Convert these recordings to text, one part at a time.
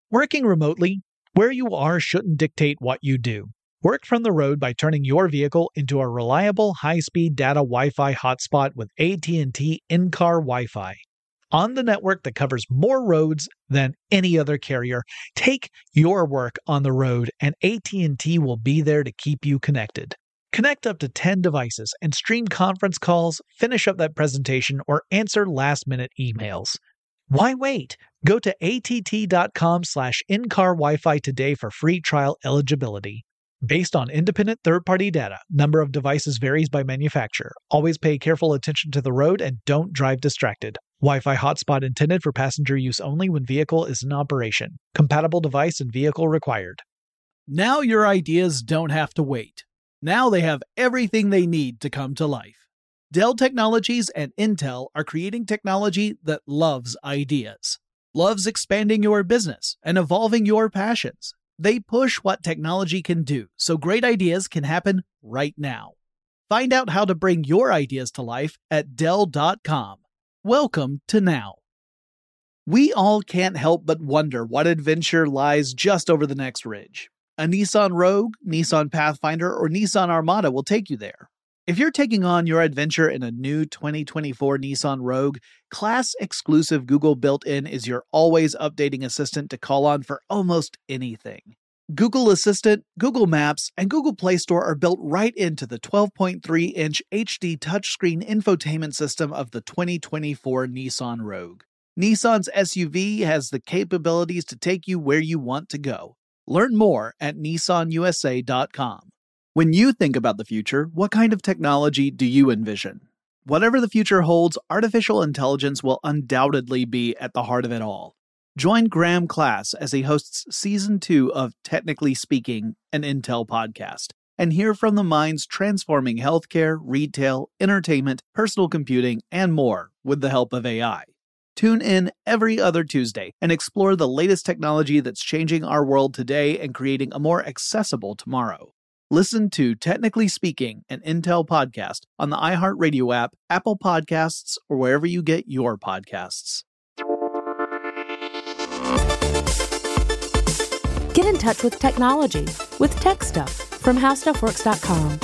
Working remotely, where you are shouldn't dictate what you do. Work from the road by turning your vehicle into a reliable high-speed data Wi-Fi hotspot with AT&T in-car Wi-Fi. On the network that covers more roads than any other carrier, take your work on the road and AT&T will be there to keep you connected. Connect up to 10 devices and stream conference calls, finish up that presentation, or answer last-minute emails. Why wait? Go to att.com/in-car Wi-Fi today for free trial eligibility. Based on independent third-party data, number of devices varies by manufacturer. Always pay careful attention to the road and don't drive distracted. Wi-Fi hotspot intended for passenger use only when vehicle is in operation. Compatible device and vehicle required. Now your ideas don't have to wait. Now they have everything they need to come to life. Dell Technologies and Intel are creating technology that loves ideas, loves expanding your business and evolving your passions. They push what technology can do so great ideas can happen right now. Find out how to bring your ideas to life at Dell.com. Welcome to Now. We all can't help but wonder what adventure lies just over the next ridge. A Nissan Rogue, Nissan Pathfinder, or Nissan Armada will take you there. If you're taking on your adventure in a new 2024 Nissan Rogue, class-exclusive Google built-in is your always-updating assistant to call on for almost anything. Google Assistant, Google Maps, and Google Play Store are built right into the 12.3-inch HD touchscreen infotainment system of the 2024 Nissan Rogue. Nissan's SUV has the capabilities to take you where you want to go. Learn more at nissanusa.com. When you think about the future, what kind of technology do you envision? Whatever the future holds, artificial intelligence will undoubtedly be at the heart of it all. Join Graham Class as he hosts Season 2 of Technically Speaking, an Intel podcast, and hear from the minds transforming healthcare, retail, entertainment, personal computing, and more with the help of AI. Tune in every other Tuesday and explore the latest technology that's changing our world today and creating a more accessible tomorrow. Listen to Technically Speaking, an Intel podcast on the iHeartRadio app, Apple Podcasts, or wherever you get your podcasts. Get in touch with technology with Tech Stuff from HowStuffWorks.com.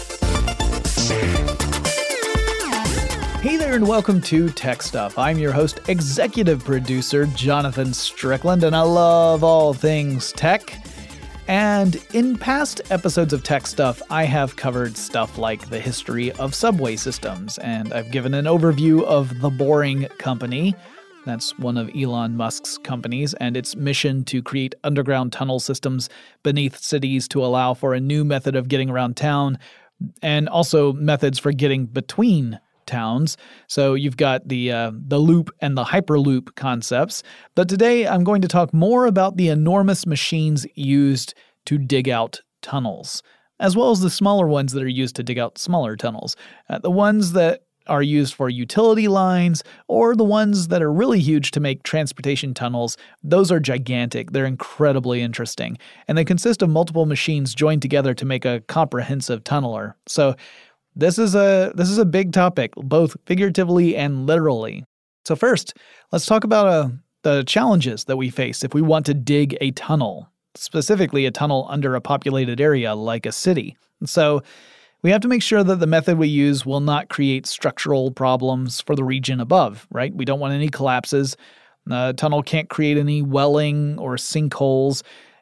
Hey there and welcome to Tech Stuff. I'm your host, executive producer Jonathan Strickland, and I love all things tech. And in past episodes of Tech Stuff, I have covered stuff like the history of subway systems, and I've given an overview of The Boring Company. That's one of Elon Musk's companies, and its mission to create underground tunnel systems beneath cities to allow for a new method of getting around town, and also methods for getting between towns. So you've got the loop and the hyperloop concepts. But today I'm going to talk more about the enormous machines used to dig out tunnels, as well as the smaller ones that are used to dig out smaller tunnels. The ones that are used for utility lines, or the ones that are really huge to make transportation tunnels, those are gigantic. They're incredibly interesting. And they consist of multiple machines joined together to make a comprehensive tunneler. So This is a big topic, both figuratively and literally. So first, let's talk about the challenges that we face if we want to dig a tunnel, specifically a tunnel under a populated area like a city. So we have to make sure that the method we use will not create structural problems for the region above, right? We don't want any collapses. The tunnel can't create any welling or sinkholes.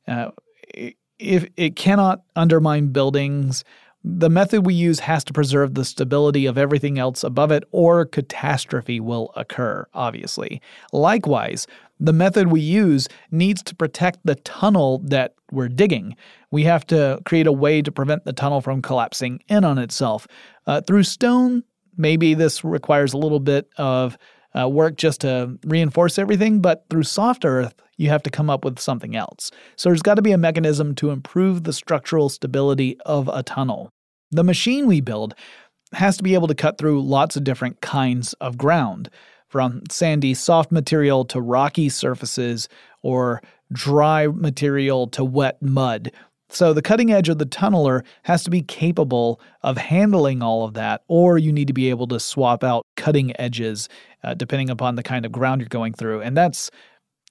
If it cannot undermine buildings, the method we use has to preserve the stability of everything else above it, or catastrophe will occur, obviously. Likewise, the method we use needs to protect the tunnel that we're digging. We have to create a way to prevent the tunnel from collapsing in on itself. Through stone, maybe this requires a little bit of work just to reinforce everything, but through soft earth, you have to come up with something else. So there's got to be a mechanism to improve the structural stability of a tunnel. The machine we build has to be able to cut through lots of different kinds of ground, from sandy, soft material to rocky surfaces, or dry material to wet mud. So the cutting edge of the tunneler has to be capable of handling all of that, or you need to be able to swap out cutting edges depending upon the kind of ground you're going through. And that's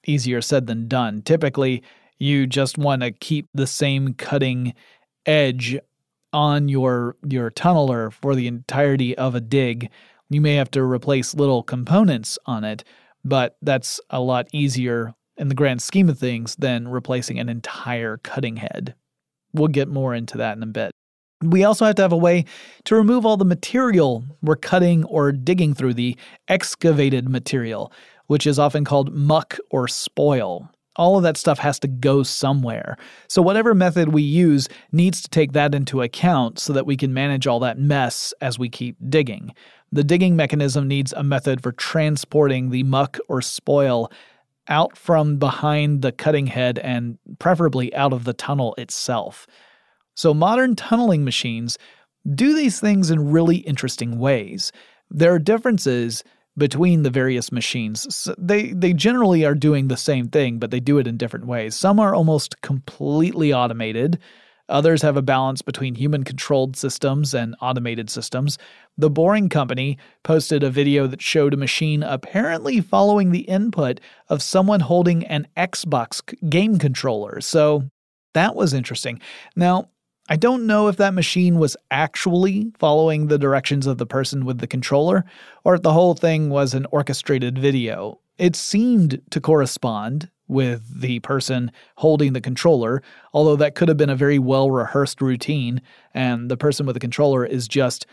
easier said than done. Typically, you just want to keep the same cutting edge on your tunneler for the entirety of a dig. You may have to replace little components on it, but that's a lot easier in the grand scheme of things than replacing an entire cutting head. We'll get more into that in a bit. We also have to have a way to remove all the material we're cutting or digging through, the excavated material, which is often called muck or spoil. All of that stuff has to go somewhere. So whatever method we use needs to take that into account so that we can manage all that mess as we keep digging. The digging mechanism needs a method for transporting the muck or spoil out from behind the cutting head and preferably out of the tunnel itself. So modern tunneling machines do these things in really interesting ways. There are differences between the various machines. So they generally are doing the same thing, but they do it in different ways. Some are almost completely automated. Others have a balance between human-controlled systems and automated systems. The Boring Company posted a video that showed a machine apparently following the input of someone holding an Xbox game controller. So that was interesting. Now, I don't know if that machine was actually following the directions of the person with the controller, or if the whole thing was an orchestrated video. It seemed to correspond with the person holding the controller, although that could have been a very well-rehearsed routine, and the person with the controller is just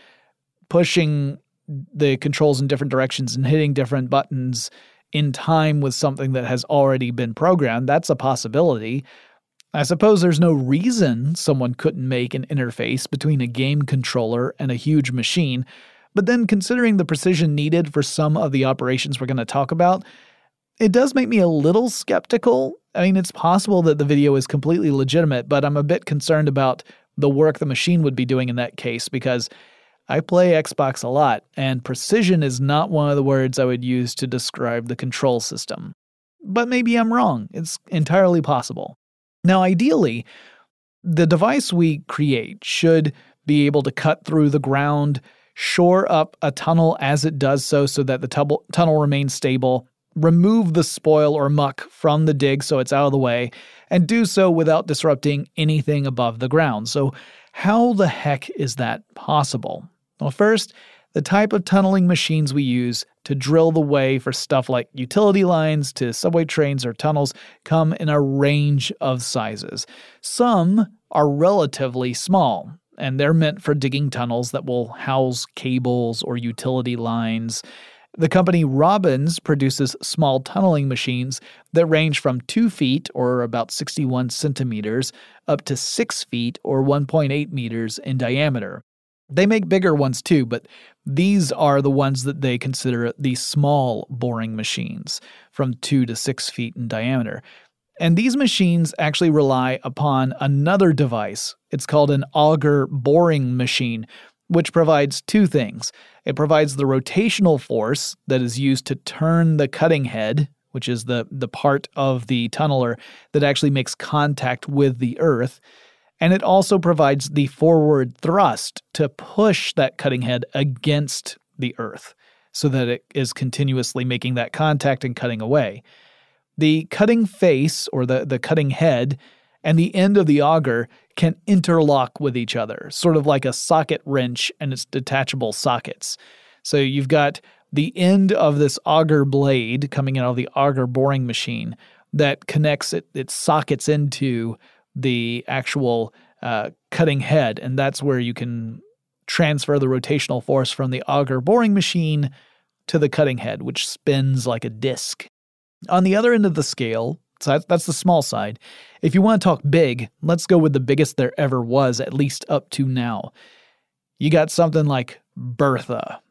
pushing the controls in different directions and hitting different buttons in time with something that has already been programmed. That's a possibility. I suppose there's no reason someone couldn't make an interface between a game controller and a huge machine, but then considering the precision needed for some of the operations we're going to talk about, it does make me a little skeptical. I mean, it's possible that the video is completely legitimate, but I'm a bit concerned about the work the machine would be doing in that case because I play Xbox a lot, and precision is not one of the words I would use to describe the control system. But maybe I'm wrong. It's entirely possible. Now, ideally, the device we create should be able to cut through the ground, shore up a tunnel as it does so that the tunnel remains stable, remove the spoil or muck from the dig so it's out of the way, and do so without disrupting anything above the ground. So how the heck is that possible? Well, first, the type of tunneling machines we use to drill the way for stuff like utility lines to subway trains or tunnels come in a range of sizes. Some are relatively small, and they're meant for digging tunnels that will house cables or utility lines. The company Robbins produces small tunneling machines that range from 2 feet, or about 61 centimeters, up to 6 feet, or 1.8 meters in diameter. They make bigger ones too, but these are the ones that they consider the small boring machines, from 2 to 6 feet in diameter. And these machines actually rely upon another device. It's called an auger boring machine, which provides two things. It provides the rotational force that is used to turn the cutting head, which is the part of the tunneler that actually makes contact with the earth. And it also provides the forward thrust to push that cutting head against the earth so that it is continuously making that contact and cutting away. The cutting face, or the cutting head, and the end of the auger can interlock with each other, sort of like a socket wrench and its detachable sockets. So you've got the end of this auger blade coming out of the auger boring machine that connects its sockets into the actual cutting head, and that's where you can transfer the rotational force from the auger boring machine to the cutting head, which spins like a disc. On the other end of the scale, so that's the small side, if you want to talk big, let's go with the biggest there ever was, at least up to now. You got something like Bertha.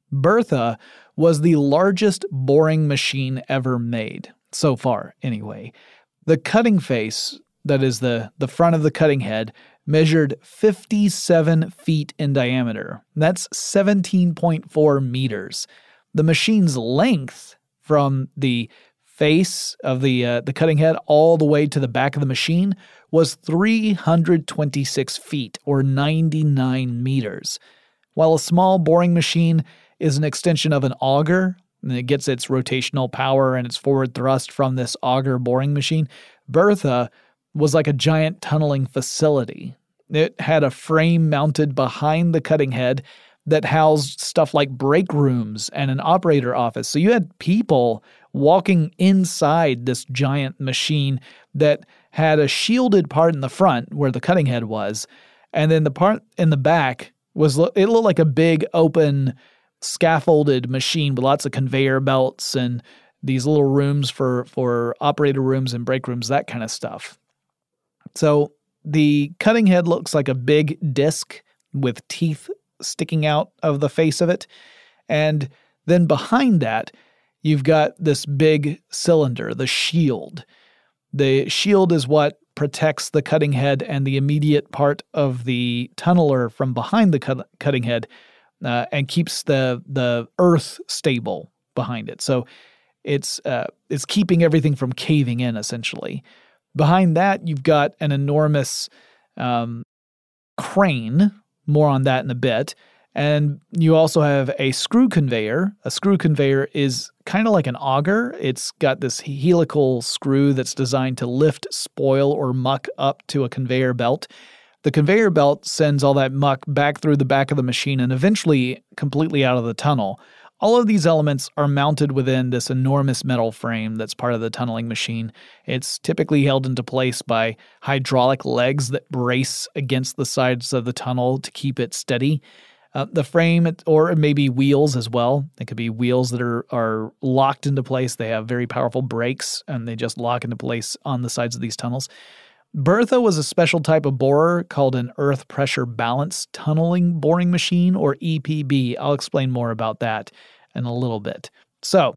Bertha was the largest boring machine ever made, so far anyway. The cutting face, that is the front of the cutting head, measured 57 feet in diameter. That's 17.4 meters. The machine's length from the face of the cutting head all the way to the back of the machine was 326 feet, or 99 meters. While a small boring machine is an extension of an auger, and it gets its rotational power and its forward thrust from this auger boring machine. Bertha was like a giant tunneling facility. It had a frame mounted behind the cutting head that housed stuff like break rooms and an operator office. So you had people walking inside this giant machine that had a shielded part in the front where the cutting head was, and then the part in the back it looked like a big open scaffolded machine with lots of conveyor belts and these little rooms for operator rooms and break rooms, that kind of stuff. So the cutting head looks like a big disc with teeth sticking out of the face of it. And then behind that, you've got this big cylinder, the shield. The shield is what protects the cutting head and the immediate part of the tunneler from behind the cutting head and keeps the earth stable behind it. So it's keeping everything from caving in, essentially. Behind that, you've got an enormous crane. More on that in a bit. And you also have a screw conveyor. A screw conveyor is kind of like an auger. It's got this helical screw that's designed to lift spoil or muck up to a conveyor belt. The conveyor belt sends all that muck back through the back of the machine and eventually completely out of the tunnel. All of these elements are mounted within this enormous metal frame that's part of the tunneling machine. It's typically held into place by hydraulic legs that brace against the sides of the tunnel to keep it steady. The frame, or maybe wheels as well. It could be wheels that are locked into place. They have very powerful brakes, and they just lock into place on the sides of these tunnels. Bertha was a special type of borer called an earth pressure balance tunneling boring machine, or EPB. I'll explain more about that in a little bit. So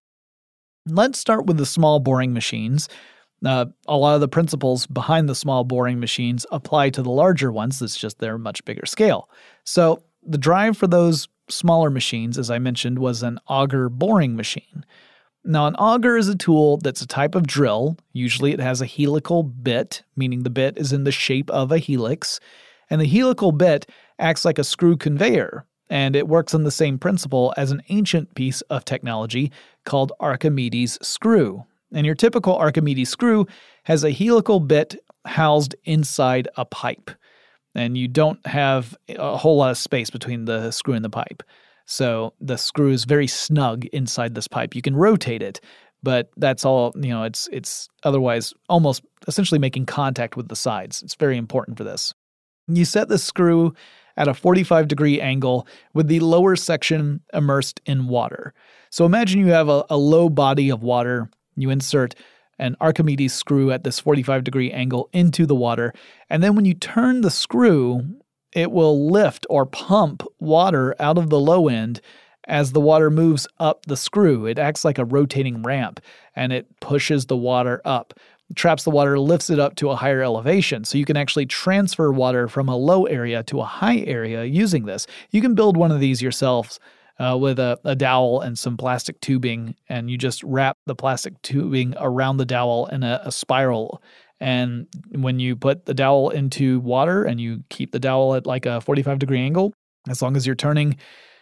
let's start with the small boring machines. A lot of the principles behind the small boring machines apply to the larger ones. It's just they're much bigger scale. So the drive for those smaller machines, as I mentioned, was an auger boring machine. Now, an auger is a tool that's a type of drill. Usually it has a helical bit, meaning the bit is in the shape of a helix. And the helical bit acts like a screw conveyor, and it works on the same principle as an ancient piece of technology called Archimedes' screw. And your typical Archimedes screw has a helical bit housed inside a pipe. And you don't have a whole lot of space between the screw and the pipe. So the screw is very snug inside this pipe. You can rotate it, but that's all, it's otherwise almost essentially making contact with the sides. It's very important for this. You set the screw at a 45-degree angle with the lower section immersed in water. So imagine you have a low body of water. You insert an Archimedes screw at this 45-degree angle into the water, and then when you turn the screw, it will lift or pump water out of the low end as the water moves up the screw. It acts like a rotating ramp, and it pushes the water up. It traps the water, lifts it up to a higher elevation, so you can actually transfer water from a low area to a high area using this. You can build one of these yourselves with a dowel and some plastic tubing, and you just wrap the plastic tubing around the dowel in a spiral. And when you put the dowel into water and you keep the dowel at like a 45-degree angle, as long as you're turning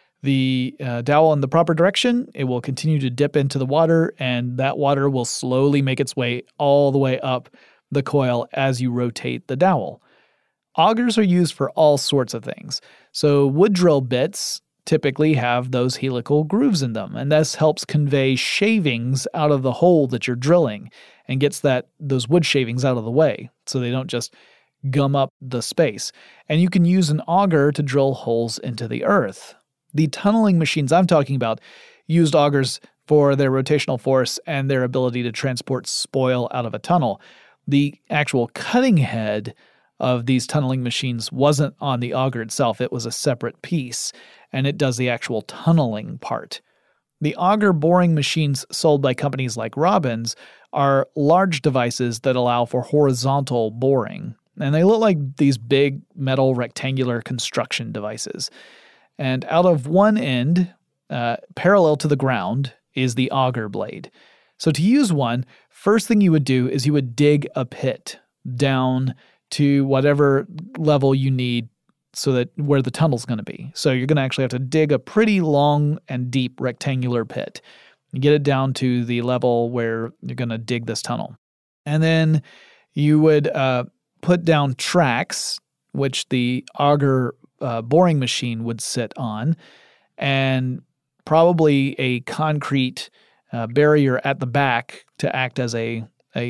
the dowel in the proper direction, it will continue to dip into the water, and that water will slowly make its way all the way up the coil as you rotate the dowel. Augers are used for all sorts of things. So wood drill bits typically have those helical grooves in them, and this helps convey shavings out of the hole that you're drilling and gets those wood shavings out of the way so they don't just gum up the space. And you can use an auger to drill holes into the earth. The tunneling machines I'm talking about used augers for their rotational force and their ability to transport spoil out of a tunnel. The actual cutting head of these tunneling machines wasn't on the auger itself. It was a separate piece, and it does the actual tunneling part. The auger boring machines sold by companies like Robbins are large devices that allow for horizontal boring, and they look like these big metal rectangular construction devices. And out of one end, parallel to the ground, is the auger blade. So to use one, first thing you would do is you would dig a pit down to whatever level you need so that where the tunnel's going to be. So you're going to actually have to dig a pretty long and deep rectangular pit. You get it down to the level where you're going to dig this tunnel. And then you would put down tracks, which the auger boring machine would sit on, and probably a concrete barrier at the back to act as a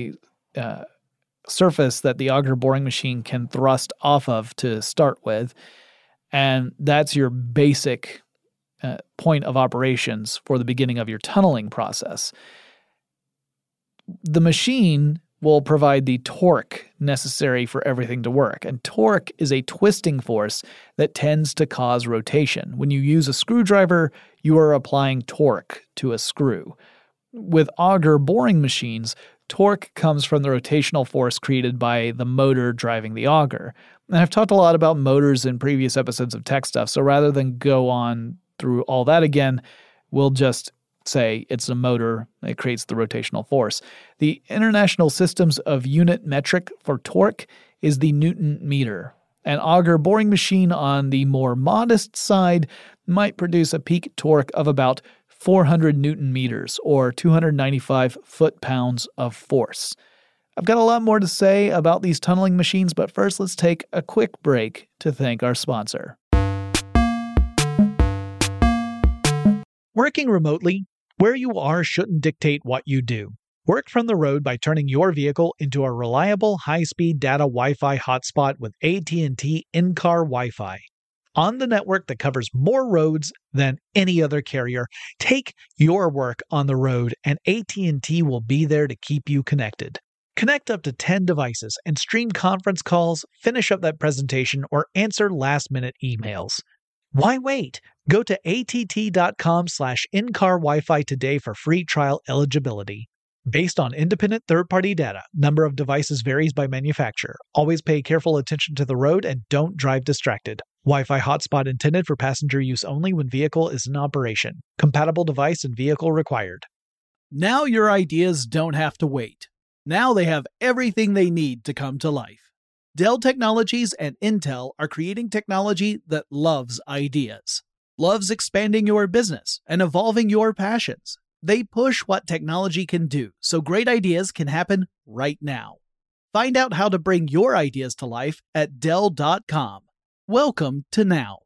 surface that the auger boring machine can thrust off of to start with. And that's your basic point of operations for the beginning of your tunneling process. The machine will provide the torque necessary for everything to work. And torque is a twisting force that tends to cause rotation. When you use a screwdriver, you are applying torque to a screw. With auger boring machines, torque comes from the rotational force created by the motor driving the auger. And I've talked a lot about motors in previous episodes of Tech Stuff, so rather than go on through all that again, we'll just say it's a motor that creates the rotational force. The International Systems of Unit metric for torque is the Newton meter. An auger boring machine on the more modest side might produce a peak torque of about 400 Newton meters, or 295 foot-pounds of force. I've got a lot more to say about these tunneling machines, but first let's take a quick break to thank our sponsor. Working remotely, where you are shouldn't dictate what you do. Work from the road by turning your vehicle into a reliable high-speed data Wi-Fi hotspot with AT&T in-car Wi-Fi. On the network that covers more roads than any other carrier, take your work on the road and AT&T will be there to keep you connected. Connect up to 10 devices and stream conference calls, finish up that presentation, or answer last-minute emails. Why wait? Go to att.com/in-car Wi-Fi today for free trial eligibility. Based on independent third-party data, number of devices varies by manufacturer. Always pay careful attention to the road and don't drive distracted. Wi-Fi hotspot intended for passenger use only when vehicle is in operation. Compatible device and vehicle required. Now your ideas don't have to wait. Now they have everything they need to come to life. Dell Technologies and Intel are creating technology that loves ideas, loves expanding your business and evolving your passions. They push what technology can do so great ideas can happen right now. Find out how to bring your ideas to life at Dell.com. Welcome to Now.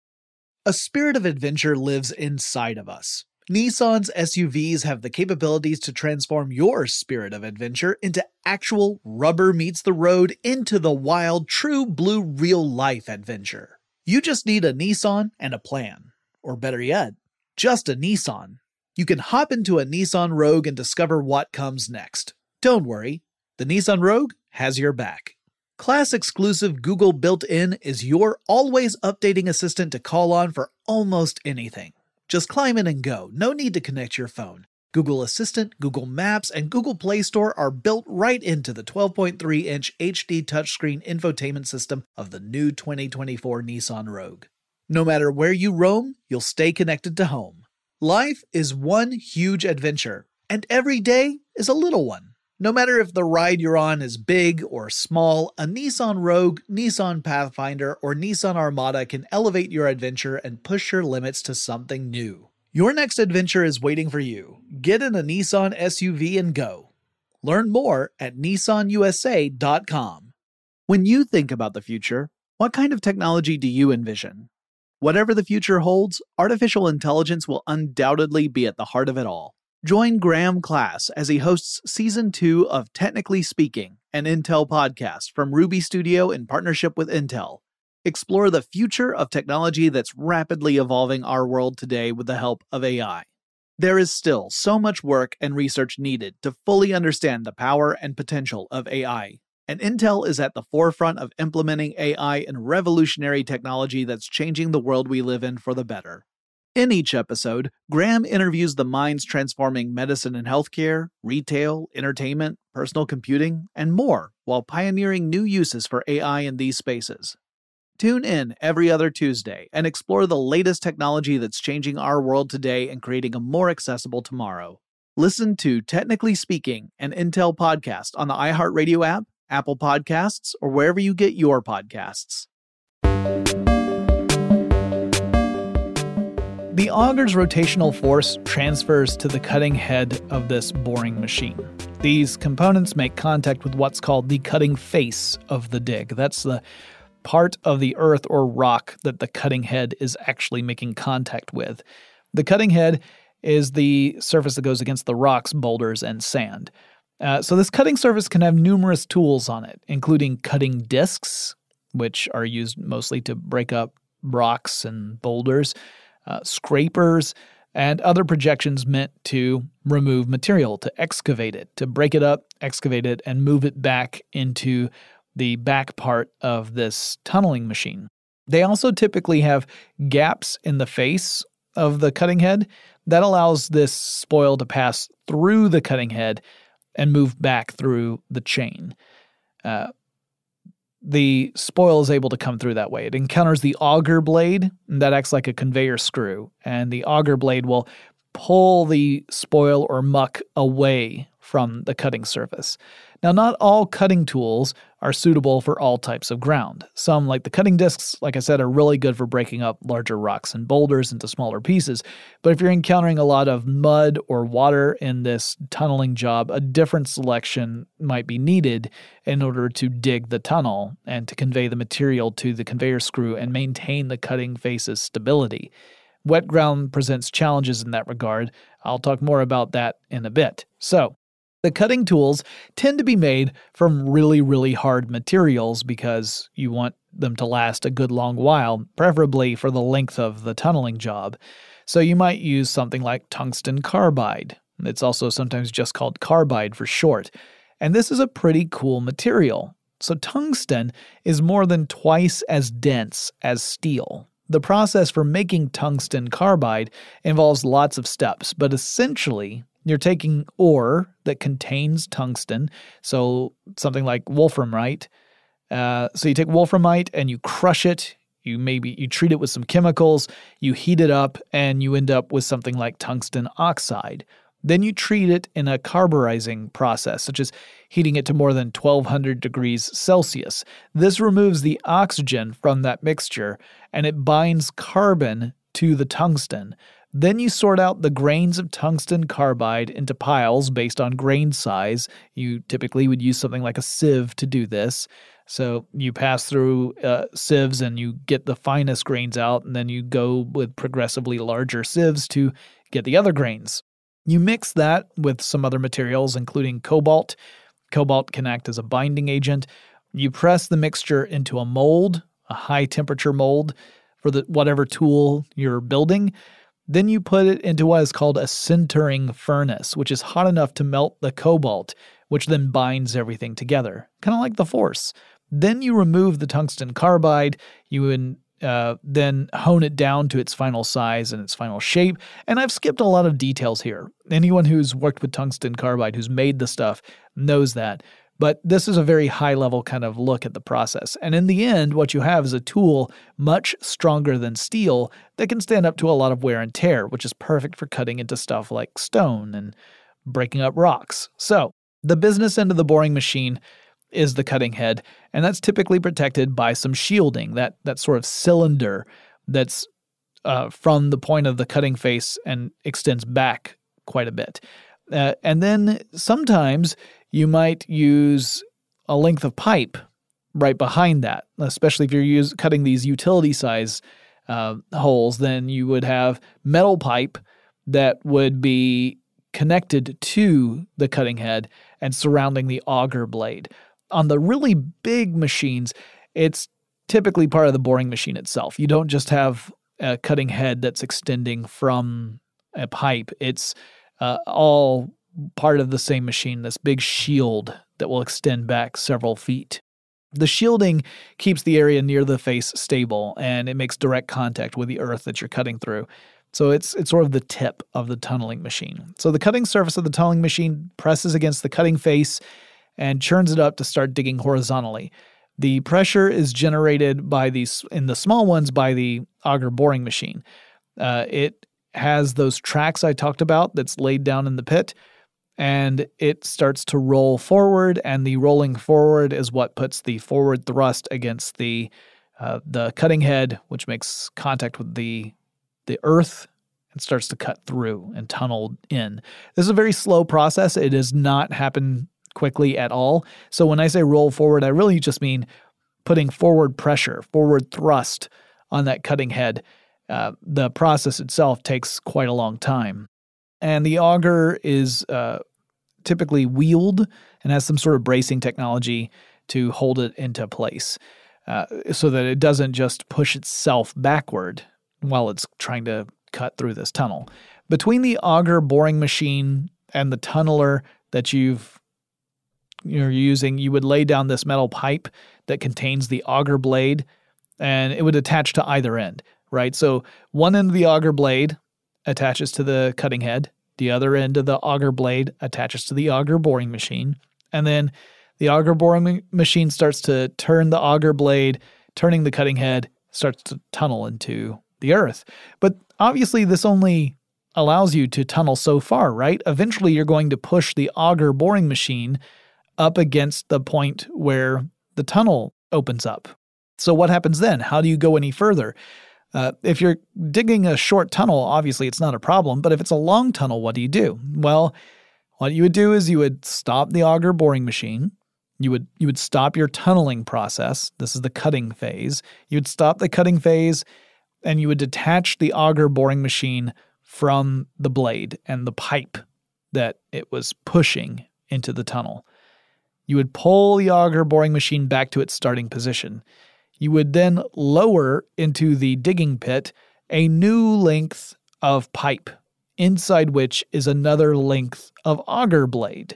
A spirit of adventure lives inside of us. Nissan's SUVs have the capabilities to transform your spirit of adventure into actual rubber meets the road into the wild, true blue real-life adventure. You just need a Nissan and a plan. Or better yet, just a Nissan. You can hop into a Nissan Rogue and discover what comes next. Don't worry, the Nissan Rogue has your back. Class-exclusive Google built-in is your always updating assistant to call on for almost anything. Just climb in and go. No need to connect your phone. Google Assistant, Google Maps, and Google Play Store are built right into the 12.3-inch HD touchscreen infotainment system of the new 2024 Nissan Rogue. No matter where you roam, you'll stay connected to home. Life is one huge adventure, and every day is a little one. No matter if the ride you're on is big or small, a Nissan Rogue, Nissan Pathfinder, or Nissan Armada can elevate your adventure and push your limits to something new. Your next adventure is waiting for you. Get in a Nissan SUV and go. Learn more at nissanusa.com. When you think about the future, what kind of technology do you envision? Whatever the future holds, artificial intelligence will undoubtedly be at the heart of it all. Join Graham Class as he hosts Season 2 of Technically Speaking, an Intel podcast from Ruby Studio in partnership with Intel. Explore the future of technology that's rapidly evolving our world today with the help of AI. There is still so much work and research needed to fully understand the power and potential of AI, and Intel is at the forefront of implementing AI in revolutionary technology that's changing the world we live in for the better. In each episode, Graham interviews the minds transforming medicine and healthcare, retail, entertainment, personal computing, and more, while pioneering new uses for AI in these spaces. Tune in every other Tuesday and explore the latest technology that's changing our world today and creating a more accessible tomorrow. Listen to Technically Speaking, an Intel podcast on the iHeartRadio app, Apple Podcasts, or wherever you get your podcasts. The auger's rotational force transfers to the cutting head of this boring machine. These components make contact with what's called the cutting face of the dig. That's the part of the earth or rock that the cutting head is actually making contact with. The cutting head is the surface that goes against the rocks, boulders, and sand. So this cutting surface can have numerous tools on it, including cutting discs, which are used mostly to break up rocks and boulders, scrapers, and other projections meant to remove material, to excavate it, to break it up, excavate it, and move it back into the back part of this tunneling machine. They also typically have gaps in the face of the cutting head that allows this spoil to pass through the cutting head and move back through the chain. The spoil is able to come through that way. It encounters the auger blade, and that acts like a conveyor screw, and the auger blade will pull the spoil or muck away from the cutting surface. Now, not all cutting tools are suitable for all types of ground. Some, like the cutting discs, like I said, are really good for breaking up larger rocks and boulders into smaller pieces. But if you're encountering a lot of mud or water in this tunneling job, a different selection might be needed in order to dig the tunnel and to convey the material to the conveyor screw and maintain the cutting face's stability. Wet ground presents challenges in that regard. I'll talk more about that in a bit. So, the cutting tools tend to be made from really, really hard materials because you want them to last a good long while, preferably for the length of the tunneling job. So you might use something like tungsten carbide. It's also sometimes just called carbide for short. And this is a pretty cool material. So tungsten is more than twice as dense as steel. The process for making tungsten carbide involves lots of steps, but essentially, you're taking ore that contains tungsten, so something like wolframite. So you take wolframite and you crush it. You treat it with some chemicals, you heat it up, and you end up with something like tungsten oxide. Then you treat it in a carburizing process, such as heating it to more than 1200 degrees Celsius. This removes the oxygen from that mixture, and it binds carbon to the tungsten. Then you sort out the grains of tungsten carbide into piles based on grain size. You typically would use something like a sieve to do this. So you pass through sieves and you get the finest grains out, and then you go with progressively larger sieves to get the other grains. You mix that with some other materials, including cobalt. Cobalt can act as a binding agent. You press the mixture into a mold, a high-temperature mold, for whatever tool you're building. Then you put it into what is called a sintering furnace, which is hot enough to melt the cobalt, which then binds everything together, kind of like the Force. Then you remove the tungsten carbide, you then hone it down to its final size and its final shape, and I've skipped a lot of details here. Anyone who's worked with tungsten carbide, who's made the stuff, knows that. But this is a very high-level kind of look at the process. And in the end, what you have is a tool much stronger than steel that can stand up to a lot of wear and tear, which is perfect for cutting into stuff like stone and breaking up rocks. So, the business end of the boring machine is the cutting head, and that's typically protected by some shielding, that sort of cylinder that's from the point of the cutting face and extends back quite a bit. And then sometimes you might use a length of pipe right behind that, especially if you're cutting these utility size holes. Then you would have metal pipe that would be connected to the cutting head and surrounding the auger blade. On the really big machines, it's typically part of the boring machine itself. You don't just have a cutting head that's extending from a pipe. It's all part of the same machine, this big shield that will extend back several feet. The shielding keeps the area near the face stable, and it makes direct contact with the earth that you're cutting through. So it's sort of the tip of the tunneling machine. So the cutting surface of the tunneling machine presses against the cutting face and churns it up to start digging horizontally. The pressure is generated in the small ones by the auger boring machine. It has those tracks I talked about that's laid down in the pit, and it starts to roll forward, and the rolling forward is what puts the forward thrust against the cutting head, which makes contact with the earth and starts to cut through and tunnel in. This is a very slow process. It does not happen quickly at all. So when I say roll forward, I really just mean putting forward pressure, forward thrust on that cutting head. The process itself takes quite a long time. And the auger is typically wheeled and has some sort of bracing technology to hold it into place so that it doesn't just push itself backward while it's trying to cut through this tunnel. Between the auger boring machine and the tunneler that you're using, you would lay down this metal pipe that contains the auger blade, and it would attach to either end, right? So one end of the auger blade attaches to the cutting head, the other end of the auger blade attaches to the auger boring machine, and then the auger boring machine starts to turn the auger blade, turning the cutting head, starts to tunnel into the earth. But obviously this only allows you to tunnel so far, right? Eventually you're going to push the auger boring machine up against the point where the tunnel opens up. So what happens then? How do you go any further? If you're digging a short tunnel, obviously it's not a problem, but if it's a long tunnel, what do you do? Well, what you would do is you would stop the auger boring machine. You would stop your tunneling process. This is the cutting phase. You would stop the cutting phase, and you would detach the auger boring machine from the blade and the pipe that it was pushing into the tunnel. You would pull the auger boring machine back to its starting position. You would then lower into the digging pit a new length of pipe, inside which is another length of auger blade.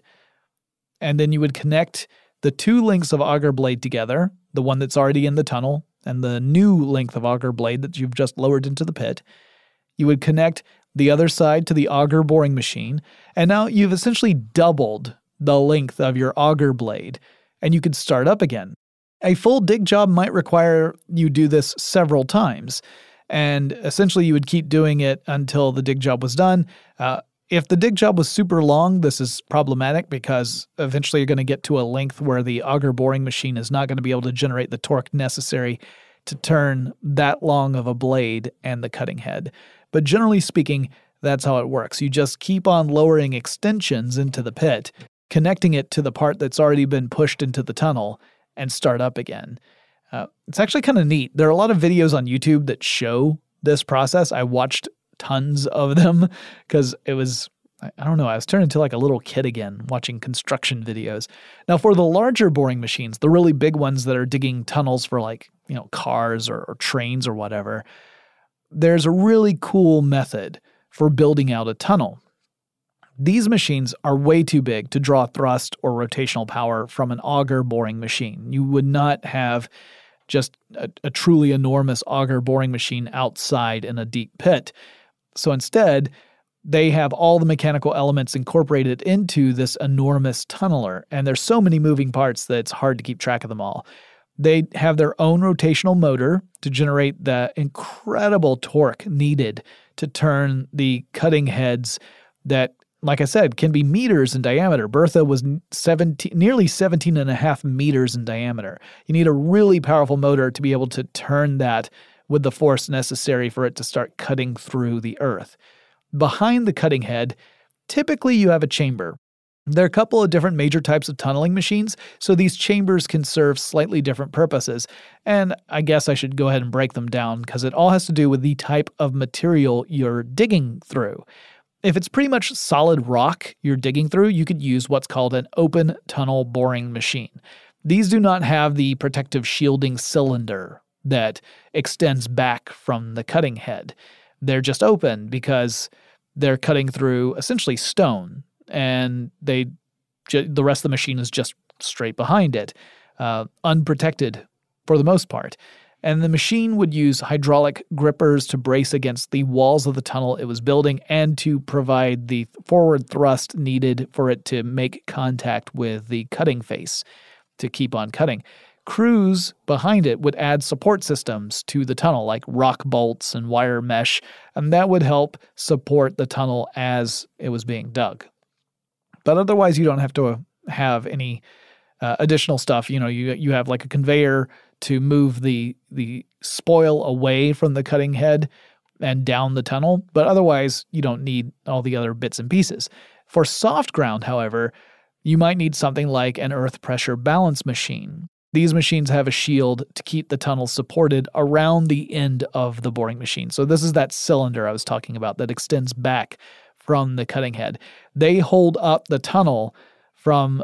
And then you would connect the two lengths of auger blade together, the one that's already in the tunnel and the new length of auger blade that you've just lowered into the pit. You would connect the other side to the auger boring machine, and now you've essentially doubled the length of your auger blade, and you could start up again. A full dig job might require you do this several times, and essentially you would keep doing it until the dig job was done. If the dig job was super long, this is problematic because eventually you're going to get to a length where the auger boring machine is not going to be able to generate the torque necessary to turn that long of a blade and the cutting head. But generally speaking, that's how it works. You just keep on lowering extensions into the pit, connecting it to the part that's already been pushed into the tunnel, and start up again. It's actually kind of neat. There are a lot of videos on YouTube that show this process. I watched tons of them because it was, I don't know, I was turned into like a little kid again watching construction videos. Now for the larger boring machines, the really big ones that are digging tunnels for like, cars or trains or whatever, there's a really cool method for building out a tunnel. These machines are way too big to draw thrust or rotational power from an auger boring machine. You would not have just a truly enormous auger boring machine outside in a deep pit. So instead, they have all the mechanical elements incorporated into this enormous tunneler, and there's so many moving parts that it's hard to keep track of them all. They have their own rotational motor to generate the incredible torque needed to turn the cutting heads that, like I said, can be meters in diameter. Bertha was nearly 17 and a half meters in diameter. You need a really powerful motor to be able to turn that with the force necessary for it to start cutting through the earth. Behind the cutting head, typically you have a chamber. There are a couple of different major types of tunneling machines, so these chambers can serve slightly different purposes. And I guess I should go ahead and break them down because it all has to do with the type of material you're digging through. If it's pretty much solid rock you're digging through, you could use what's called an open tunnel boring machine. These do not have the protective shielding cylinder that extends back from the cutting head. They're just open because they're cutting through essentially stone, and the rest of the machine is just straight behind it, unprotected for the most part. And the machine would use hydraulic grippers to brace against the walls of the tunnel it was building and to provide the forward thrust needed for it to make contact with the cutting face to keep on cutting. Crews behind it would add support systems to the tunnel, like rock bolts and wire mesh, and that would help support the tunnel as it was being dug. But otherwise, you don't have to have any additional stuff. You have like a conveyor to move the spoil away from the cutting head, and down the tunnel, but otherwise you don't need all the other bits and pieces. For soft ground, however, you might need something like an earth pressure balance machine. These machines have a shield to keep the tunnel supported around the end of the boring machine. So this is that cylinder I was talking about that extends back from the cutting head. They hold up the tunnel from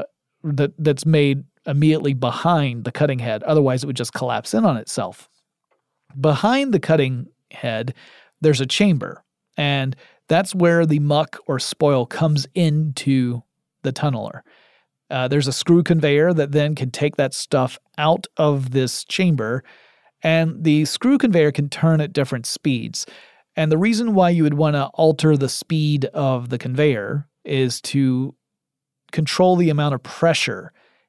that's made immediately behind the cutting head. Otherwise, it would just collapse in on itself. Behind the cutting head, there's a chamber, and that's where the muck or spoil comes into the tunneler. There's a screw conveyor that then can take that stuff out of this chamber, and the screw conveyor can turn at different speeds. And the reason why you would want to alter the speed of the conveyor is to control the amount of pressure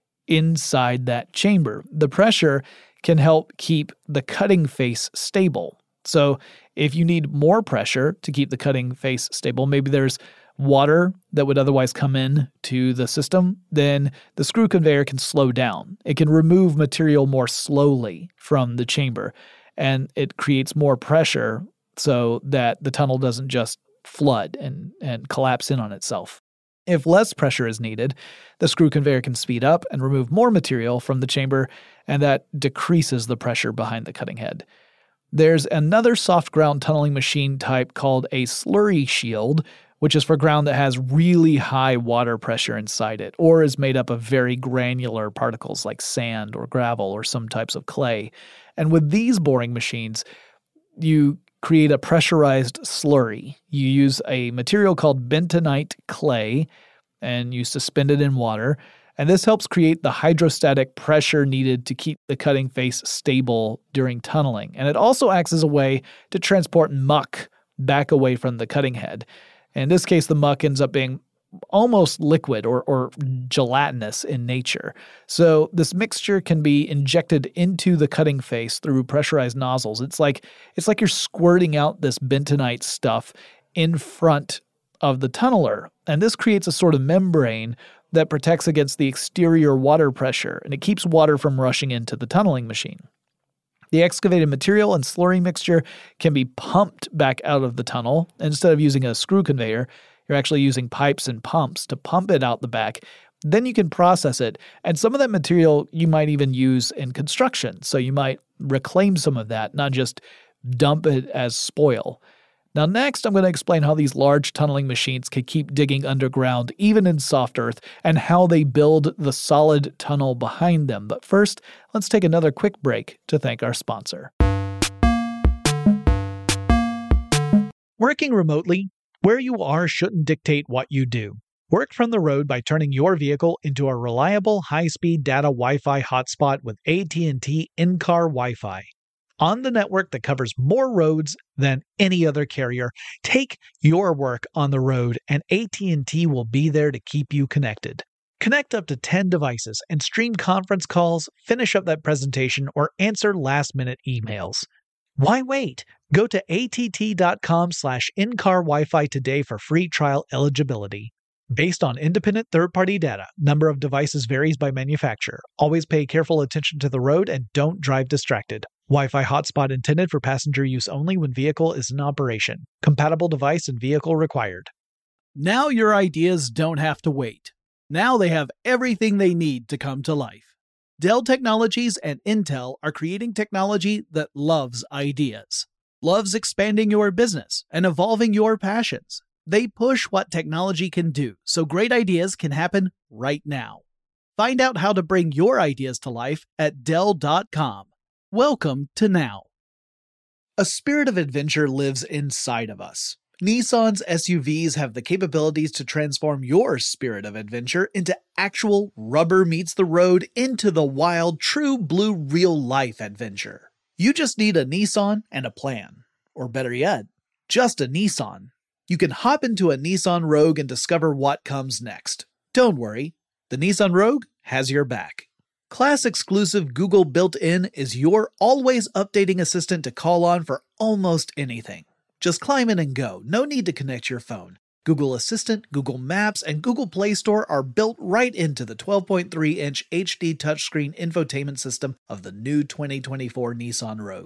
inside that chamber. The pressure can help keep the cutting face stable. So if you need more pressure to keep the cutting face stable, maybe there's water that would otherwise come in to the system, then the screw conveyor can slow down. It can remove material more slowly from the chamber, and it creates more pressure so that the tunnel doesn't just flood and collapse in on itself. If less pressure is needed, the screw conveyor can speed up and remove more material from the chamber, and that decreases the pressure behind the cutting head. There's another soft ground tunneling machine type called a slurry shield, which is for ground that has really high water pressure inside it, or is made up of very granular particles like sand or gravel or some types of clay. And with these boring machines, you create a pressurized slurry. You use a material called bentonite clay, and you suspend it in water. And this helps create the hydrostatic pressure needed to keep the cutting face stable during tunneling. And it also acts as a way to transport muck back away from the cutting head. In this case, the muck ends up being almost liquid or gelatinous in nature. So this mixture can be injected into the cutting face through pressurized nozzles. It's like you're squirting out this bentonite stuff in front of the tunneler. And this creates a sort of membrane that protects against the exterior water pressure, and it keeps water from rushing into the tunneling machine. The excavated material and slurry mixture can be pumped back out of the tunnel. Instead of using a screw conveyor, you're actually using pipes and pumps to pump it out the back. Then you can process it, and some of that material you might even use in construction. So you might reclaim some of that, not just dump it as spoil. Now next, I'm going to explain how these large tunneling machines can keep digging underground, even in soft earth, and how they build the solid tunnel behind them. But first, let's take another quick break to thank our sponsor. Working remotely, where you are shouldn't dictate what you do. Work from the road by turning your vehicle into a reliable high-speed data Wi-Fi hotspot with AT&T in-car Wi-Fi. On the network that covers more roads than any other carrier, take your work on the road and AT&T will be there to keep you connected. Connect up to 10 devices and stream conference calls, finish up that presentation, or answer last-minute emails. Why wait? Go to att.com/in-car Wi-Fi today for free trial eligibility. Based on independent third-party data, number of devices varies by manufacturer. Always pay careful attention to the road and don't drive distracted. Wi-Fi hotspot intended for passenger use only when vehicle is in operation. Compatible device and vehicle required. Now your ideas don't have to wait. Now they have everything they need to come to life. Dell Technologies and Intel are creating technology that loves ideas, loves expanding your business and evolving your passions. They push what technology can do so great ideas can happen right now. Find out how to bring your ideas to life at Dell.com. Welcome to now. A spirit of adventure lives inside of us. Nissan's SUVs have the capabilities to transform your spirit of adventure into actual rubber meets the road into the wild, true blue real-life adventure. You just need a Nissan and a plan. Or better yet, just a Nissan. You can hop into a Nissan Rogue and discover what comes next. Don't worry, the Nissan Rogue has your back. Class-exclusive Google built-in is your always updating assistant to call on for almost anything. Just climb in and go, no need to connect your phone. Google Assistant, Google Maps, and Google Play Store are built right into the 12.3-inch HD touchscreen infotainment system of the new 2024 Nissan Rogue.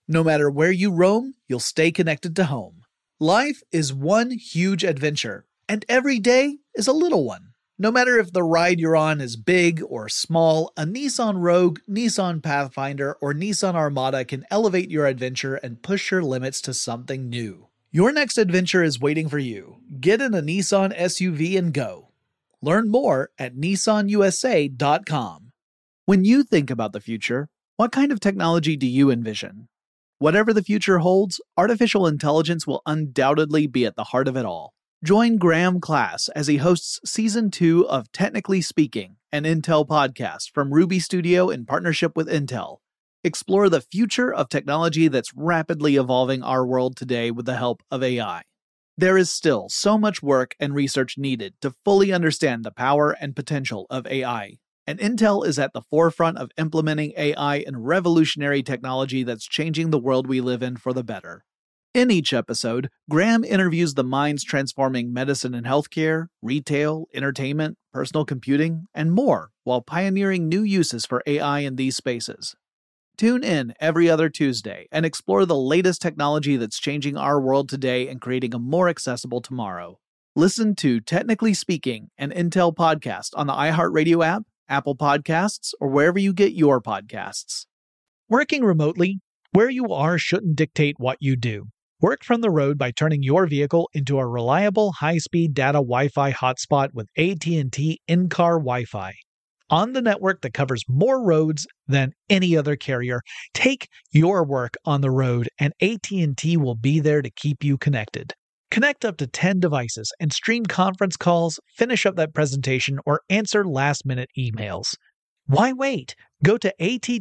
No matter where you roam, you'll stay connected to home. Life is one huge adventure, and every day is a little one. No matter if the ride you're on is big or small, a Nissan Rogue, Nissan Pathfinder, or Nissan Armada can elevate your adventure and push your limits to something new. Your next adventure is waiting for you. Get in a Nissan SUV and go. Learn more at nissanusa.com. When you think about the future, what kind of technology do you envision? Whatever the future holds, artificial intelligence will undoubtedly be at the heart of it all. Join Graham Class as he hosts Season 2 of Technically Speaking, an Intel podcast from Ruby Studio in partnership with Intel. Explore the future of technology that's rapidly evolving our world today with the help of AI. There is still so much work and research needed to fully understand the power and potential of AI, and Intel is at the forefront of implementing AI and revolutionary technology that's changing the world we live in for the better. In each episode, Graham interviews the minds transforming medicine and healthcare, retail, entertainment, personal computing, and more, while pioneering new uses for AI in these spaces. Tune in every other Tuesday and explore the latest technology that's changing our world today and creating a more accessible tomorrow. Listen to Technically Speaking, an Intel podcast on the iHeartRadio app, Apple Podcasts, or wherever you get your podcasts. Working remotely, where you are shouldn't dictate what you do. Work from the road by turning your vehicle into a reliable high-speed data Wi-Fi hotspot with AT&T in-car Wi-Fi. On the network that covers more roads than any other carrier, take your work on the road and AT&T will be there to keep you connected. Connect up to 10 devices and stream conference calls, finish up that presentation, or answer last-minute emails. Why wait? Go to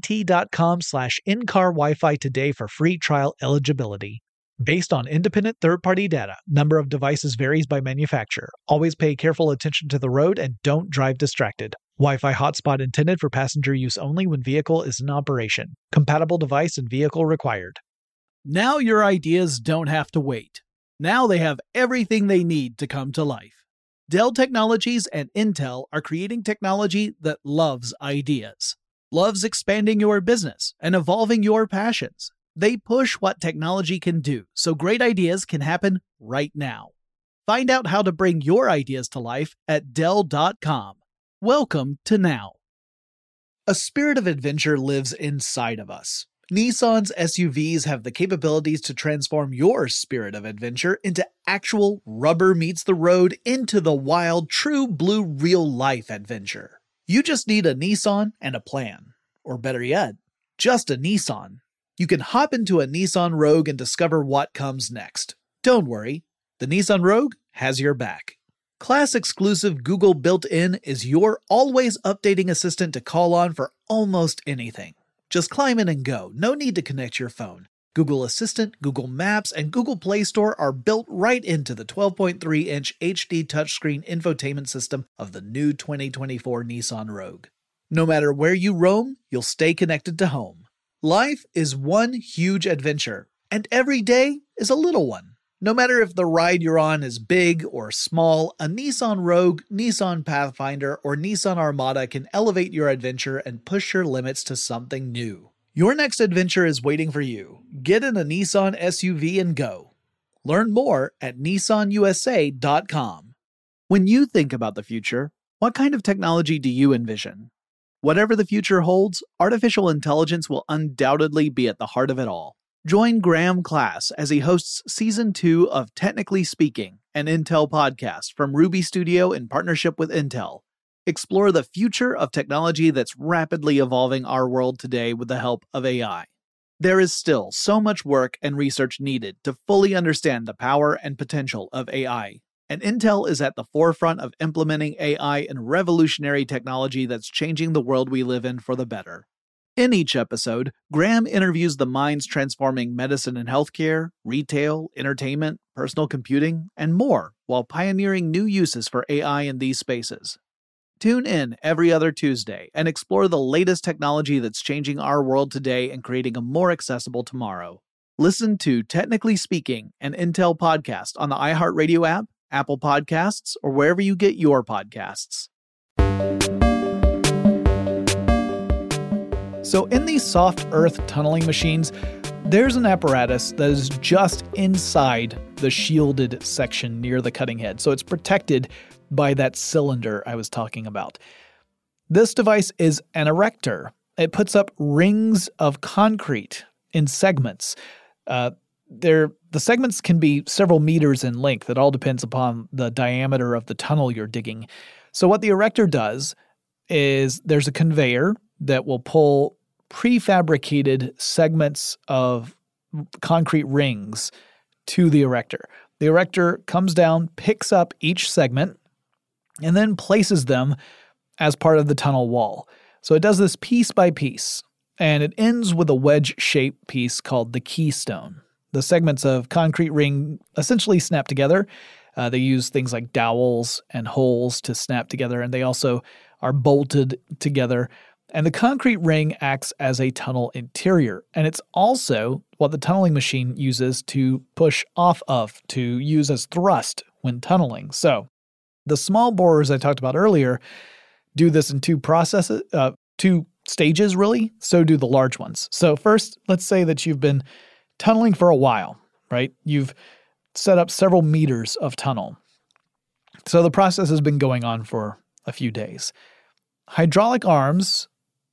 att.com/in-car Wi-Fi today for free trial eligibility. Based on independent third-party data, number of devices varies by manufacturer. Always pay careful attention to the road and don't drive distracted. Wi-Fi hotspot intended for passenger use only when vehicle is in operation. Compatible device and vehicle required. Now your ideas don't have to wait. Now they have everything they need to come to life. Dell Technologies and Intel are creating technology that loves ideas, loves expanding your business and evolving your passions. They push what technology can do so great ideas can happen right now. Find out how to bring your ideas to life at Dell.com. Welcome to Now. A spirit of adventure lives inside of us. Nissan's SUVs have the capabilities to transform your spirit of adventure into actual rubber meets the road into the wild, true blue real-life adventure. You just need a Nissan and a plan. Or better yet, just a Nissan. You can hop into a Nissan Rogue and discover what comes next. Don't worry, the Nissan Rogue has your back. Class-exclusive Google built-in is your always updating assistant to call on for almost anything. Just climb in and go, no need to connect your phone. Google Assistant, Google Maps, and Google Play Store are built right into the 12.3-inch HD touchscreen infotainment system of the new 2024 Nissan Rogue. No matter where you roam, you'll stay connected to home. Life is one huge adventure, and every day is a little one. No matter if the ride you're on is big or small, a Nissan Rogue, Nissan Pathfinder, or Nissan Armada can elevate your adventure and push your limits to something new. Your next adventure is waiting for you. Get in a Nissan SUV and go. Learn more at nissanusa.com. When you think about the future, what kind of technology do you envision? Whatever the future holds, artificial intelligence will undoubtedly be at the heart of it all. Join Graham Class as he hosts Season 2 of Technically Speaking, an Intel podcast from Ruby Studio in partnership with Intel. Explore the future of technology that's rapidly evolving our world today with the help of AI. There is still so much work and research needed to fully understand the power and potential of AI, and Intel is at the forefront of implementing AI and revolutionary technology that's changing the world we live in for the better. In each episode, Graham interviews the minds transforming medicine and healthcare, retail, entertainment, personal computing, and more, while pioneering new uses for AI in these spaces. Tune in every other Tuesday and explore the latest technology that's changing our world today and creating a more accessible tomorrow. Listen to Technically Speaking, an Intel podcast on the iHeartRadio app, Apple Podcasts, or wherever you get your podcasts. So in these soft earth tunneling machines, There's an apparatus that is just inside the shielded section near the cutting head, so it's protected by that cylinder I was talking about. This device is an erector. It puts up rings of concrete in segments. The segments can be several meters in length. It all depends upon the diameter of the tunnel you're digging. So what the erector does is there's a conveyor that will pull prefabricated segments of concrete rings to the erector. The erector comes down, picks up each segment, and then places them as part of the tunnel wall. So it does this piece by piece, and it ends with a wedge-shaped piece called the keystone. The segments of concrete ring essentially snap together. They use things like dowels and holes to snap together, and they also are bolted together. And the concrete ring acts as a tunnel interior, and it's also what the tunneling machine uses to push off of, to use as thrust when tunneling. So the small borers I talked about earlier do this in two stages, really. So do the large ones. So first, let's say that you've been tunneling for a while, right? You've set up several meters of tunnel. So the process has been going on for a few days. Hydraulic arms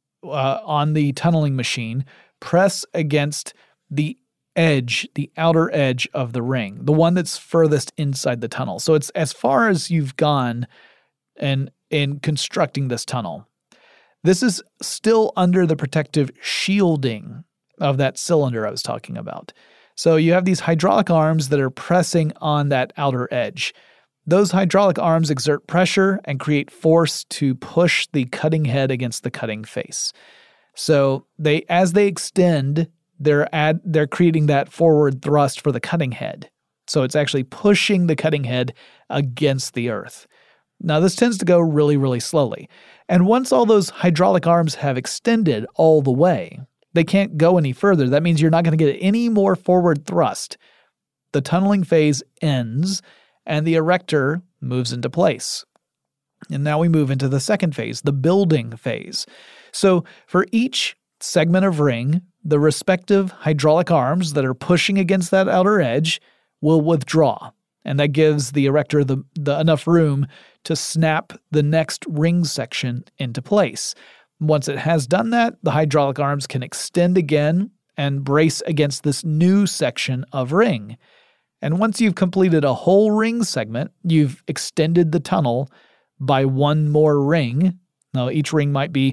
on the tunneling machine press against the edge, the outer edge of the ring, the one that's furthest inside the tunnel. So it's as far as you've gone in constructing this tunnel. This is still under the protective shielding of that cylinder I was talking about. So you have these hydraulic arms that are pressing on that outer edge. Those hydraulic arms exert pressure and create force to push the cutting head against the cutting face. So as they extend, they're creating that forward thrust for the cutting head. So it's actually pushing the cutting head against the earth. Now, this tends to go really, really slowly. And once all those hydraulic arms have extended all the way, they can't go any further. That means you're not going to get any more forward thrust. The tunneling phase ends, and the erector moves into place. And now we move into the second phase, the building phase. So for each segment of ring, the respective hydraulic arms that are pushing against that outer edge will withdraw. And that gives the erector the enough room to snap the next ring section into place. Once it has done that, the hydraulic arms can extend again and brace against this new section of ring. And once you've completed a whole ring segment, you've extended the tunnel by one more ring. Now, each ring might be,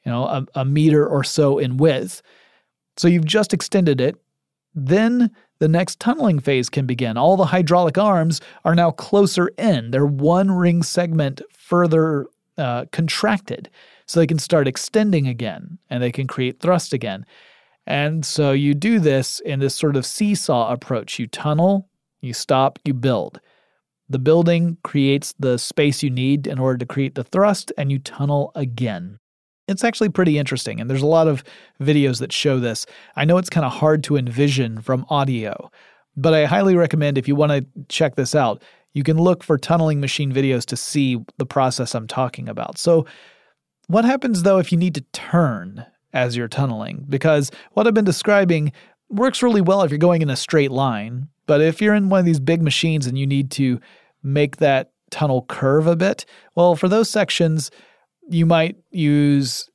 a meter or so in width. So you've just extended it. Then the next tunneling phase can begin. All the hydraulic arms are now closer in. They're one ring segment further contracted. So they can start extending again, and they can create thrust again. And so you do this in this sort of seesaw approach. You tunnel, you stop, you build. The building creates the space you need in order to create the thrust, and you tunnel again. It's actually pretty interesting, and there's a lot of videos that show this. I know it's kind of hard to envision from audio, but I highly recommend if you want to check this out, you can look for tunneling machine videos to see the process I'm talking about. So what happens, though, if you need to turn as you're tunneling? Because what I've been describing works really well if you're going in a straight line, but if you're in one of these big machines and you need to make that tunnel curve a bit, well, for those sections, you might use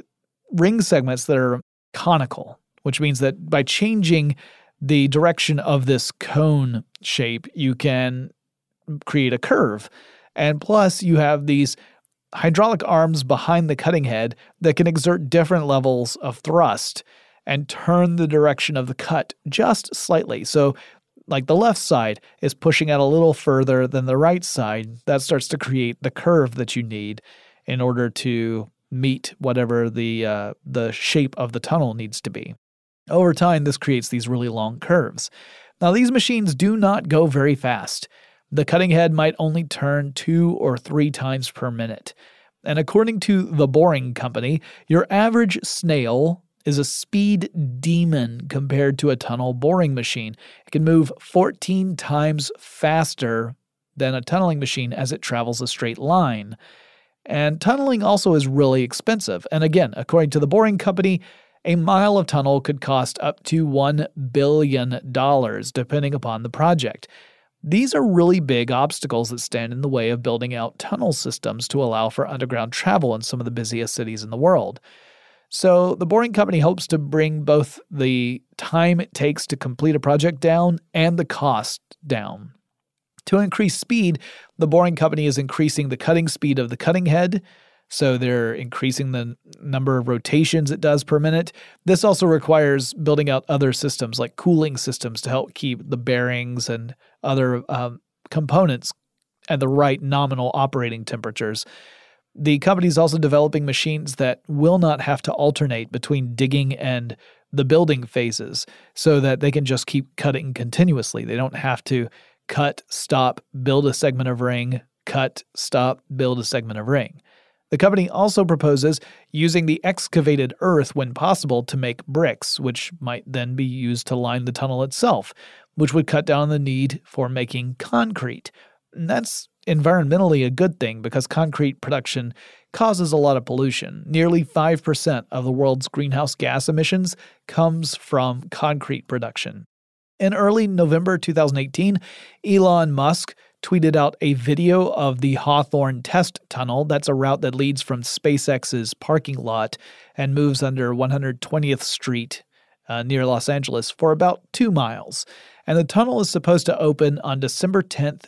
ring segments that are conical, which means that by changing the direction of this cone shape, you can create a curve. And plus, you have these hydraulic arms behind the cutting head that can exert different levels of thrust and turn the direction of the cut just slightly. So, like the left side is pushing out a little further than the right side. That starts to create the curve that you need in order to meet whatever the shape of the tunnel needs to be. Over time, this creates these really long curves. Now, these machines do not go very fast. The cutting head might only turn 2 or 3 times per minute. And according to The Boring Company, your average snail is a speed demon compared to a tunnel boring machine. It can move 14 times faster than a tunneling machine as it travels a straight line. And tunneling also is really expensive. And again, according to The Boring Company, A mile of tunnel could cost up to $1 billion, depending upon the project. These are really big obstacles that stand in the way of building out tunnel systems to allow for underground travel in some of the busiest cities in the world. So the Boring Company hopes to bring both the time it takes to complete a project down and the cost down. To increase speed, the Boring Company is increasing the cutting speed of the cutting head, so they're increasing the number of rotations it does per minute. This also requires building out other systems like cooling systems to help keep the bearings and other components at the right nominal operating temperatures. The company is also developing machines that will not have to alternate between digging and the building phases so that they can just keep cutting continuously. They don't have to cut, stop, build a segment of ring, cut, stop, build a segment of ring. The company also proposes using the excavated earth when possible to make bricks, which might then be used to line the tunnel itself, which would cut down the need for making concrete. And that's environmentally a good thing because concrete production causes a lot of pollution. Nearly 5% of the world's greenhouse gas emissions comes from concrete production. In early November 2018, Elon Musk tweeted out a video of the Hawthorne Test Tunnel. That's a route that leads from SpaceX's parking lot and moves under 120th Street near Los Angeles for about 2 miles. And the tunnel is supposed to open on December 10th,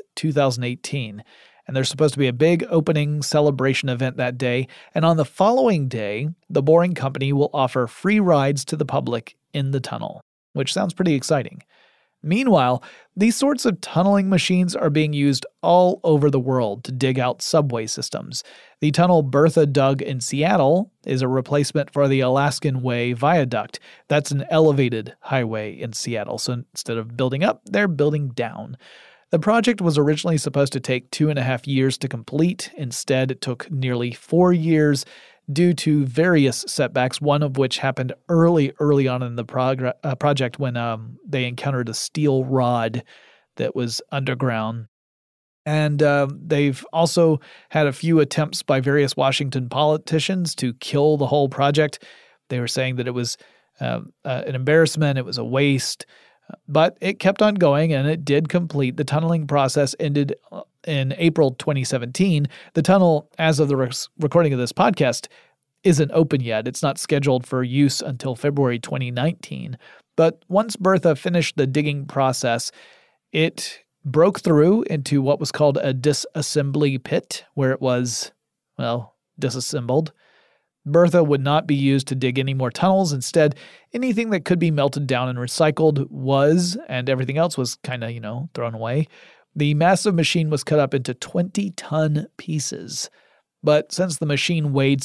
2018. And there's supposed to be a big opening celebration event that day. And on the following day, the Boring Company will offer free rides to the public in the tunnel, which sounds pretty exciting. Meanwhile, these sorts of tunneling machines are being used all over the world to dig out subway systems. The tunnel Bertha dug in Seattle is a replacement for the Alaskan Way Viaduct. That's an elevated highway in Seattle, so instead of building up, they're building down. The project was originally supposed to take 2.5 years to complete. Instead, it took nearly 4 years due to various setbacks, one of which happened early on in the project when they encountered a steel rod that was underground. And they've also had a few attempts by various Washington politicians to kill the whole project. They were saying that it was an embarrassment, it was a waste, but it kept on going and it did complete. The tunneling process ended in April 2017. The tunnel, as of the recording of this podcast, isn't open yet. It's not scheduled for use until February 2019. But once Bertha finished the digging process, it broke through into what was called a disassembly pit, where it was, disassembled. Bertha would not be used to dig any more tunnels. Instead, anything that could be melted down and recycled was, and everything else was kind of, thrown away. The massive machine was cut up into 20-ton pieces. But since the machine weighed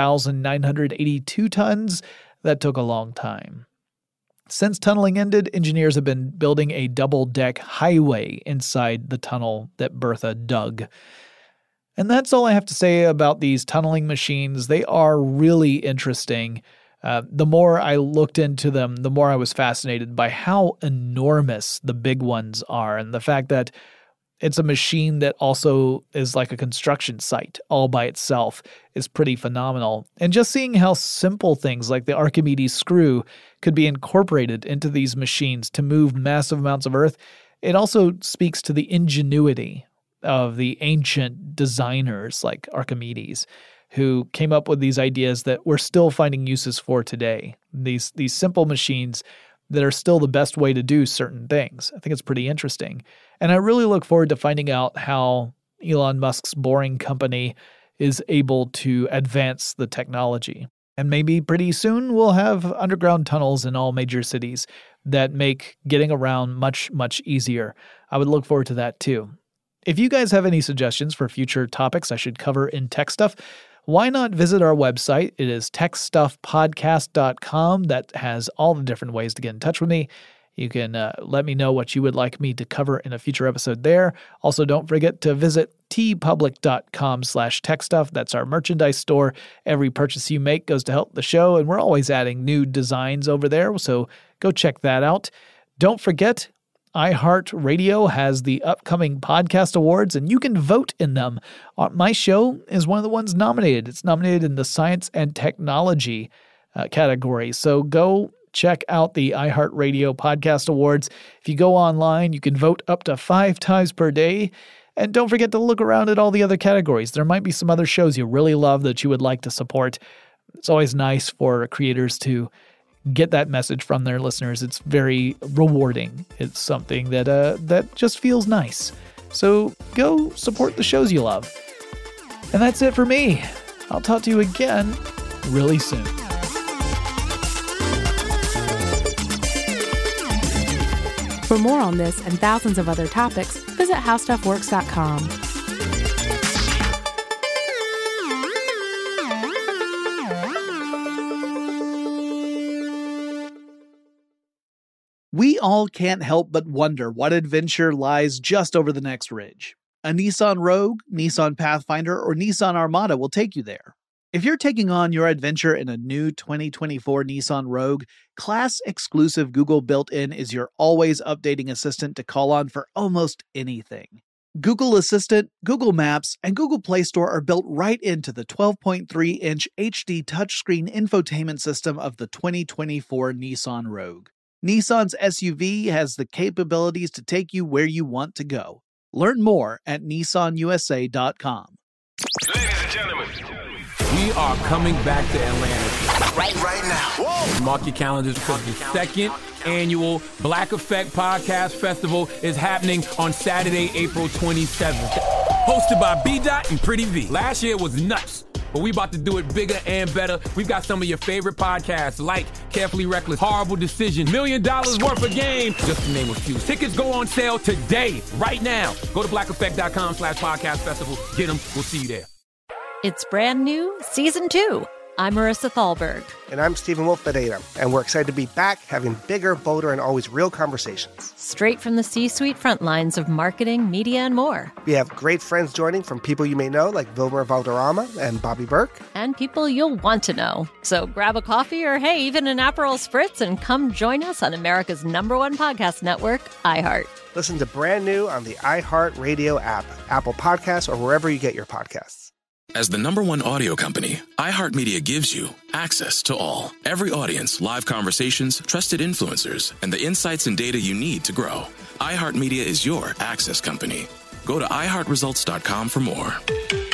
7,982 tons, that took a long time. Since tunneling ended, engineers have been building a double-deck highway inside the tunnel that Bertha dug. And that's all I have to say about these tunneling machines. They are really interesting. The more I looked into them, the more I was fascinated by how enormous the big ones are, and the fact that it's a machine that also is like a construction site all by itself is pretty phenomenal. And just seeing how simple things like the Archimedes screw could be incorporated into these machines to move massive amounts of earth, it also speaks to the ingenuity of the ancient designers like Archimedes, who came up with these ideas that we're still finding uses for today. These simple machines that are still the best way to do certain things. I think it's pretty interesting. And I really look forward to finding out how Elon Musk's Boring Company is able to advance the technology. And maybe pretty soon we'll have underground tunnels in all major cities that make getting around much, much easier. I would look forward to that too. If you guys have any suggestions for future topics I should cover in Tech Stuff, why not visit our website? It is techstuffpodcast.com. That has all the different ways to get in touch with me. You can let me know what you would like me to cover in a future episode there. Also, don't forget to visit tpublic.com/techstuff. That's our merchandise store. Every purchase you make goes to help the show, and we're always adding new designs over there, so go check that out. Don't forget, iHeartRadio has the upcoming podcast awards, and you can vote in them. My show is one of the ones nominated. It's nominated in the science and technology category. So go check out the iHeartRadio Podcast Awards. If you go online, you can vote up to 5 times per day. And don't forget to look around at all the other categories. There might be some other shows you really love that you would like to support. It's always nice for creators to get that message from their listeners. It's very rewarding. It's something that just feels nice. So go support the shows you love. And that's it for me. I'll talk to you again really soon. For more on this and thousands of other topics, visit howstuffworks.com. We all can't help but wonder what adventure lies just over the next ridge. A Nissan Rogue, Nissan Pathfinder, or Nissan Armada will take you there. If you're taking on your adventure in a new 2024 Nissan Rogue, class-exclusive Google built-in is your always updating assistant to call on for almost anything. Google Assistant, Google Maps, and Google Play Store are built right into the 12.3-inch HD touchscreen infotainment system of the 2024 Nissan Rogue. Nissan's SUV has the capabilities to take you where you want to go. Learn more at nissanusa.com. Ladies and gentlemen, we are coming back to Atlanta right now. Whoa. Mark your calendars because the second annual Black Effect Podcast Festival is happening on Saturday, April 27th. Hosted by B-Dot and Pretty V. Last year was nuts, but we about to do it bigger and better. We've got some of your favorite podcasts like Carefully Reckless, Horrible Decision, $1 Million Worth of Game, just to name a few. Tickets go on sale today, right now. Go to blackeffect.com/podcast festival. Get them. We'll see you there. It's brand new, Season 2. I'm Marissa Thalberg. And I'm Stephen Wolf Pereira, and we're excited to be back having bigger, bolder, and always real conversations. Straight from the C-suite front lines of marketing, media, and more. We have great friends joining from people you may know, like Wilmer Valderrama and Bobby Burke. And people you'll want to know. So grab a coffee or, hey, even an Aperol Spritz and come join us on America's #1 podcast network, iHeart. Listen to Brand New on the iHeartRadio app, Apple Podcasts, or wherever you get your podcasts. As the #1 audio company, iHeartMedia gives you access to all. Every audience, live conversations, trusted influencers, and the insights and data you need to grow. iHeartMedia is your access company. Go to iHeartResults.com for more.